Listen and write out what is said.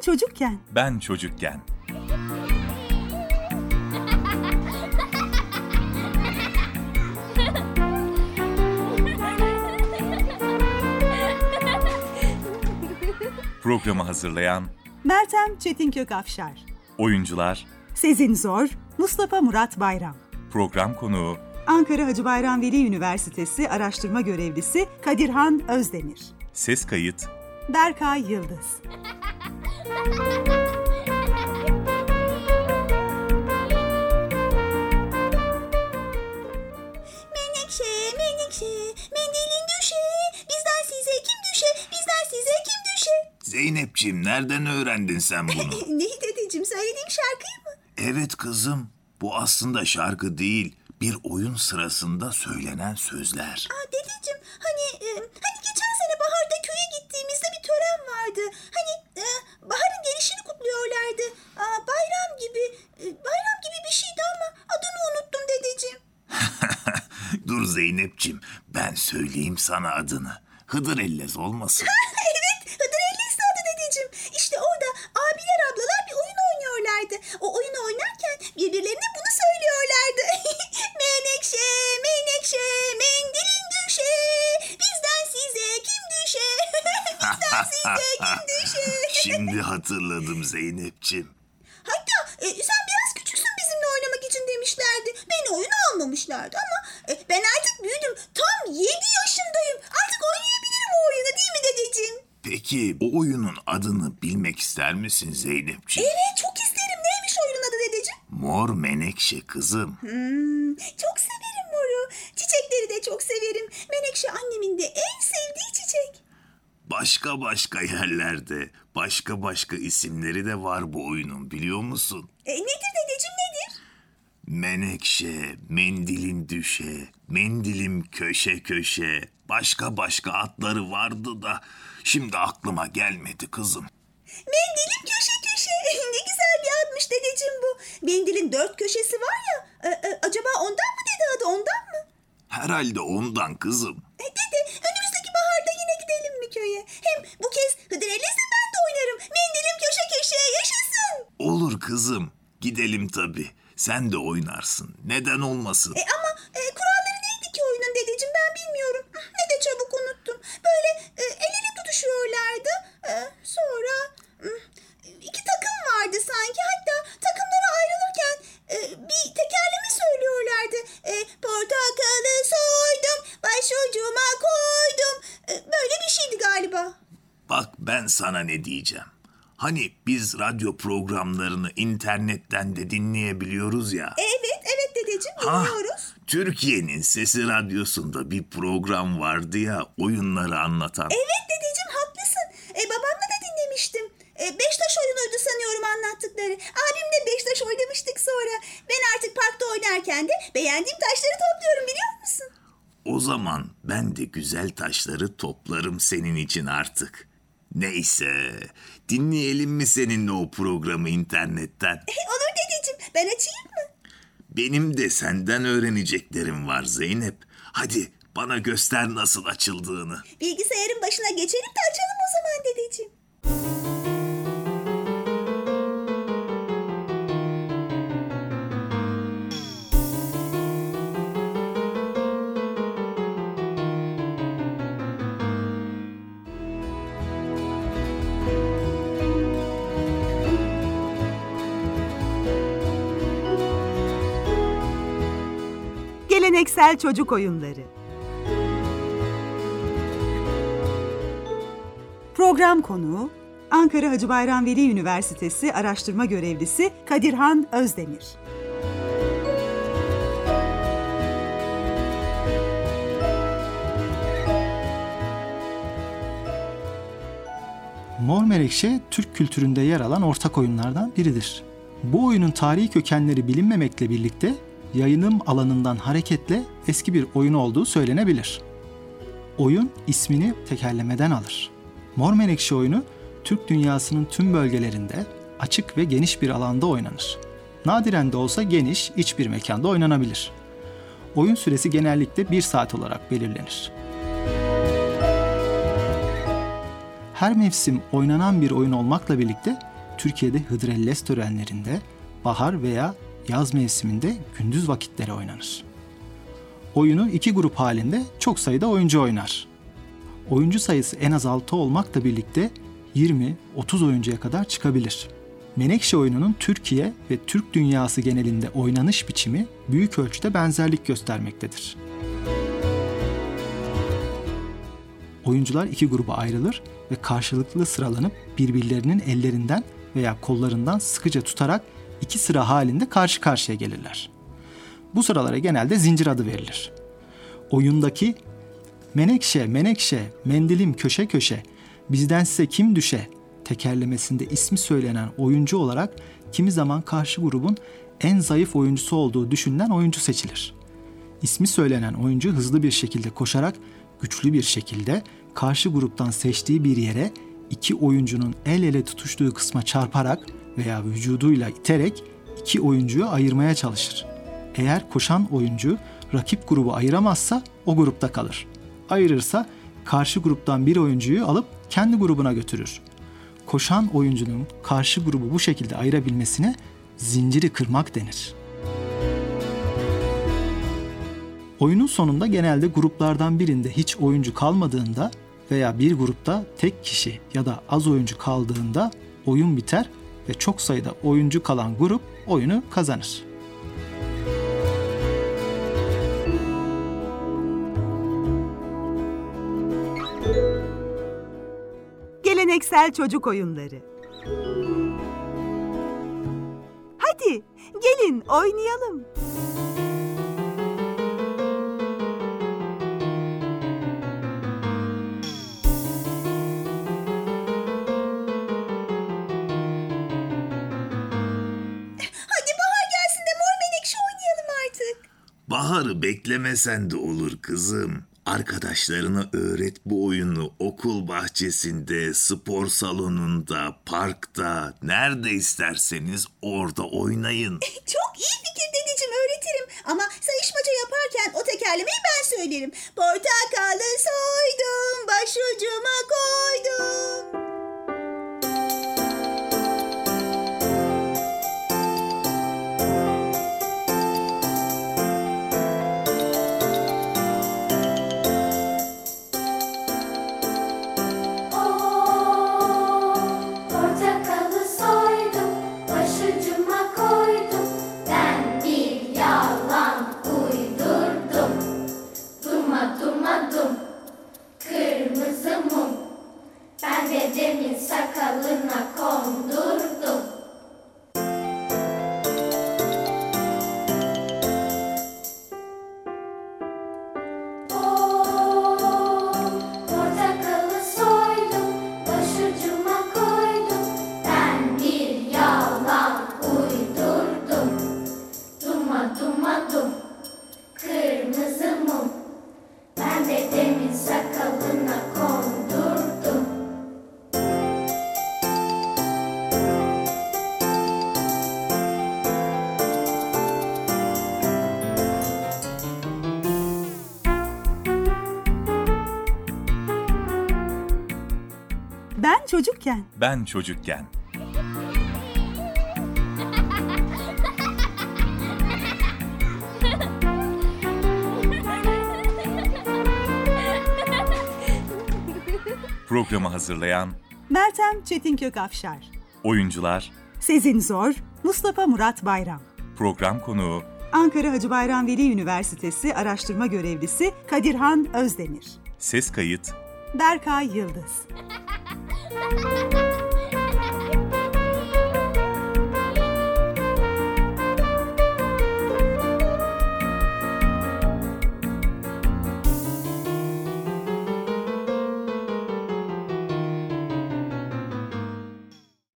çocukken. Ben çocukken. Programı hazırlayan Meltem Çetinkök-Afşar. Oyuncular Sezin Zor, Mustafa Murat Bayram. Program konuğu Ankara Hacı Bayram Veli Üniversitesi Araştırma Görevlisi Kadirhan Özdemir. Ses kayıt Berkay Yıldız. Menekşe, mendilin düşe, bizden size kim düşe, bizden size kim düşe? Zeynepciğim, nereden öğrendin sen bunu? Neyi dedeciğim, söylediğim şarkıyı mı? Evet kızım, bu aslında şarkı değil, bir oyun sırasında söylenen sözler. Dedeciğim, hani geçen sene baharda köye gittiğimizde bir tören vardı. Baharın gelişini kutluyorlardı. Bayram gibi bir şeydi ama adını unuttum dedeciğim. Dur Zeynepciğim, ben söyleyeyim sana adını. Hıdırellez olmasın. Evet, Hıdırellez'di adı dedeciğim. İşte orada abiler ablalar bir oyun oynuyorlardı. O oyunu oynarken birbirlerine bunu söylüyorlardı. Menekşe, mendilin düşe, bizden size kim düşe, bizden size kim düşe. Şimdi hatırladım Zeynepciğim. Hatta sen biraz küçüksün bizimle oynamak için demişlerdi. Beni oyuna almamışlardı ama ben artık büyüdüm. Tam 7 yaşındayım. Artık oynayabilirim o oyunu, değil mi dedeciğim? Peki o oyunun adını bilmek ister misin Zeynepciğim? Evet, çok isterim. Neymiş oyunun adı dedeciğim? Mor Menekşe kızım. Çok severim moru. Çiçekleri de çok severim. Menekşe annemin de en sevdiği çiçek. Başka yerlerde başka isimleri de var bu oyunun, biliyor musun? Nedir dedeciğim, nedir? Menekşe, mendilin düşe, mendilim köşe köşe, başka adları vardı da şimdi aklıma gelmedi kızım. Mendilim köşe köşe. Ne güzel bir admış dedeciğim bu. Mendilin 4 köşesi var ya. Acaba ondan mı dedi adı, ondan mı? Herhalde ondan kızım. Dede, önümüzdeki baharda yine gidelim mi köye? Hem bu kez Hıdırellez'le ben de oynarım. Mendilim köşe köşe yaşasın. Olur kızım, gidelim tabii. Sen de oynarsın. Neden olmasın? Ama kuralları neydi ki oyunun dedeciğim, ben bilmiyorum. Ne de çabuk unuttum. Böyle el ele tutuşuyorlardı. Sonra iki takım vardı sanki. Hatta takımlara ayrılırken bir tekerleme söylüyorlardı. Portakalı soydum, başucuma koydum. Böyle bir şeydi galiba. Bak ben sana ne diyeceğim. Hani biz radyo programlarını internetten de dinleyebiliyoruz ya. Evet dedeciğim, dinliyoruz. Türkiye'nin Sesi Radyosu'nda bir program vardı ya, oyunları anlatan. Evet dedeciğim, haklısın. Babamla da dinlemiştim. Beştaş oyunuydu sanıyorum anlattıkları. Abimle beştaş oynamıştık sonra. Ben artık parkta oynarken de beğendiğim taşları topluyorum, biliyor musun? O zaman ben de güzel taşları toplarım senin için artık. Neyse, dinleyelim mi seninle o programı internetten? Olur dedeciğim, ben açayım mı? Benim de senden öğreneceklerim var Zeynep. Hadi bana göster nasıl açıldığını. Bilgisayarın başına geçelim de açalım o zaman dedeciğim. Geleneksel çocuk oyunları. Program konuğu Ankara Hacı Bayram Veli Üniversitesi Araştırma Görevlisi Kadirhan Özdemir. Mor Menekşe, Türk kültüründe yer alan ortak oyunlardan biridir. Bu oyunun tarihi kökenleri bilinmemekle birlikte yayınım alanından hareketle eski bir oyun olduğu söylenebilir. Oyun ismini tekerlemeden alır. Mor Menekşe oyunu Türk dünyasının tüm bölgelerinde açık ve geniş bir alanda oynanır. Nadiren de olsa geniş, iç bir mekanda oynanabilir. Oyun süresi genellikle 1 saat olarak belirlenir. Her mevsim oynanan bir oyun olmakla birlikte Türkiye'de Hıdrellez törenlerinde, bahar veya yaz mevsiminde gündüz vakitleri oynanır. Oyunu 2 grup halinde çok sayıda oyuncu oynar. Oyuncu sayısı en az 6 olmakla birlikte 20-30 oyuncuya kadar çıkabilir. Menekşe oyununun Türkiye ve Türk dünyası genelinde oynanış biçimi büyük ölçüde benzerlik göstermektedir. Oyuncular 2 gruba ayrılır ve karşılıklı sıralanıp birbirlerinin ellerinden veya kollarından sıkıca tutarak 2 sıra halinde karşı karşıya gelirler. Bu sıralara genelde zincir adı verilir. Oyundaki "Menekşe, menekşe, mendilim köşe köşe, bizden size kim düşe" tekerlemesinde ismi söylenen oyuncu olarak kimi zaman karşı grubun en zayıf oyuncusu olduğu düşünülen oyuncu seçilir. İsmi söylenen oyuncu hızlı bir şekilde koşarak güçlü bir şekilde karşı gruptan seçtiği bir yere 2 oyuncunun el ele tutuştuğu kısma çarparak veya vücuduyla iterek 2 oyuncuyu ayırmaya çalışır. Eğer koşan oyuncu rakip grubu ayıramazsa o grupta kalır. Ayırırsa karşı gruptan bir oyuncuyu alıp kendi grubuna götürür. Koşan oyuncunun karşı grubu bu şekilde ayırabilmesine zinciri kırmak denir. Oyunun sonunda genelde gruplardan birinde hiç oyuncu kalmadığında veya bir grupta tek kişi ya da az oyuncu kaldığında oyun biter ve çok sayıda oyuncu kalan grup oyunu kazanır. Geleneksel çocuk oyunları. Hadi gelin oynayalım. Hadi bahar gelsin de Mor Menekşe oynayalım artık. Baharı beklemesen de olur kızım. Arkadaşlarına öğret bu oyunu okul bahçesinde, spor salonunda, parkta, nerede isterseniz orada oynayın. Çok iyi fikir dedeciğim, öğretirim. Ama sayışmaca yaparken o tekerlemeyi ben söylerim. Portakalı soydum, başucuma koydum. Portakalı soydum, başucuma koydum. Ben bir yalan uydurdum. Duma duma dum, kırmızı mum. Ben dedemin sakalına kondurdum. Portakalı soydum, başucuma koydum. Ben bir yalan uydurdum. Duma duma dum, kırmızı mum. Ben dedemin sakalına kondurdum. Ben çocukken. Ben çocukken. Programı hazırlayan Meltem Çetinkök Afşar. oyuncular, Sezin Zor, Mustafa Murat Bayram. program konuğu Ankara Hacı Bayram Veli Üniversitesi Araştırma Görevlisi Kadirhan Özdemir. ses kayıt Berkay Yıldız.